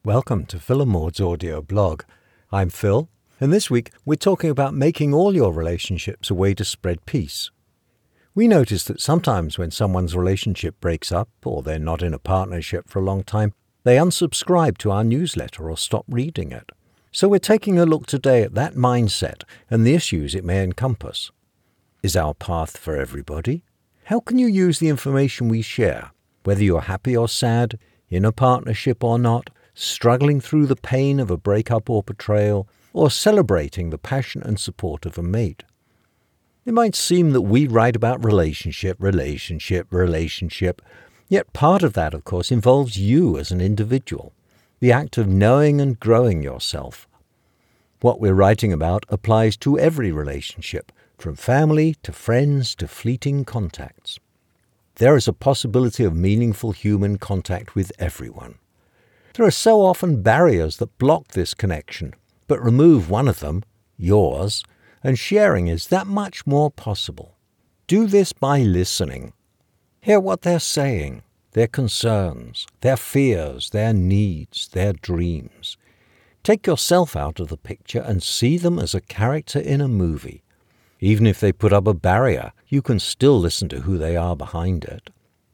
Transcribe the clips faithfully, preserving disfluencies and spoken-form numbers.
Welcome to Phil and Maud's audio blog. I'm Phil, and this week we're talking about making all your relationships a way to spread peace. We notice that sometimes when someone's relationship breaks up or they're not in a partnership for a long time, they unsubscribe to our newsletter or stop reading it. So we're taking a look today at that mindset and the issues it may encompass. Is our path for everybody? How can you use the information we share, whether you're happy or sad, in a partnership or not, struggling through the pain of a breakup or betrayal, or celebrating the passion and support of a mate? It might seem that we write about relationship, relationship, relationship, yet part of that, of course, involves you as an individual, the act of knowing and growing yourself. What we're writing about applies to every relationship, from family to friends to fleeting contacts. There is a possibility of meaningful human contact with everyone. There are so often barriers that block this connection, but remove one of them, yours, and sharing is that much more possible. Do this by listening. Hear what they're saying, their concerns, their fears, their needs, their dreams. Take yourself out of the picture and see them as a character in a movie. Even if they put up a barrier, you can still listen to who they are behind it.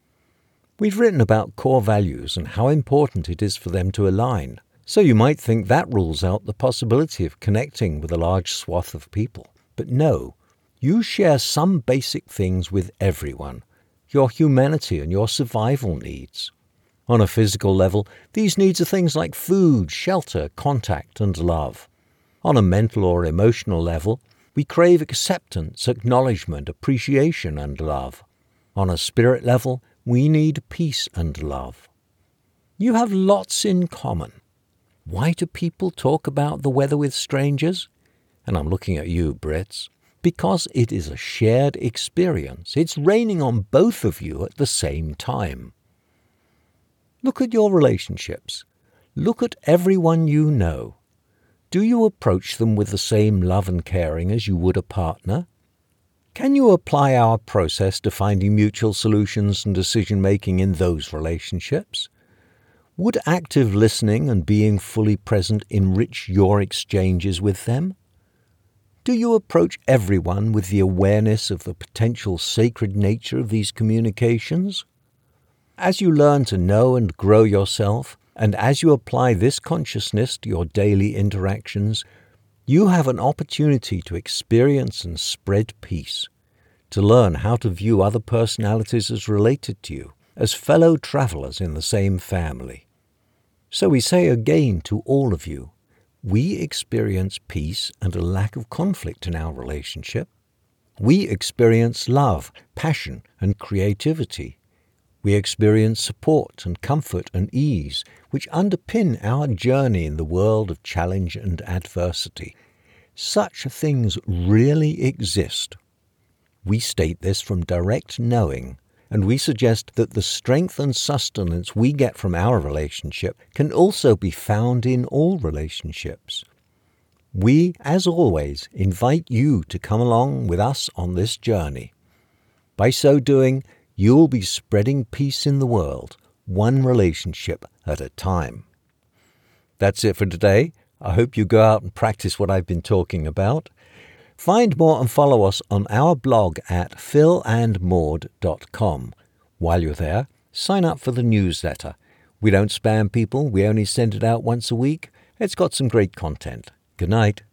We've written about core values and how important it is for them to align, so you might think that rules out the possibility of connecting with a large swath of people. But no, you share some basic things with everyone, your humanity and your survival needs. On a physical level, these needs are things like food, shelter, contact, and love. On a mental or emotional level, we crave acceptance, acknowledgement, appreciation, and love. On a spirit level, we need peace and love. You have lots in common. Why do people talk about the weather with strangers? And I'm looking at you, Brits. Because it is a shared experience. It's raining on both of you at the same time. Look at your relationships. Look at everyone you know. Do you approach them with the same love and caring as you would a partner? Can you apply our process to finding mutual solutions and decision-making in those relationships? Would active listening and being fully present enrich your exchanges with them? Do you approach everyone with the awareness of the potential sacred nature of these communications? As you learn to know and grow yourself, and as you apply this consciousness to your daily interactions, you have an opportunity to experience and spread peace, to learn how to view other personalities as related to you, as fellow travelers in the same family. So we say again to all of you, we experience peace and a lack of conflict in our relationship. We experience love, passion, and creativity. We experience support and comfort and ease, which underpin our journey in the world of challenge and adversity. Such things really exist. We state this from direct knowing, and we suggest that the strength and sustenance we get from our relationship can also be found in all relationships. We, as always, invite you to come along with us on this journey. By so doing, you'll be spreading peace in the world, one relationship at a time. That's it for today. I hope you go out and practice what I've been talking about. Find more and follow us on our blog at phil and maud dot com. While you're there, sign up for the newsletter. We don't spam people. We only send it out once a week. It's got some great content. Good night.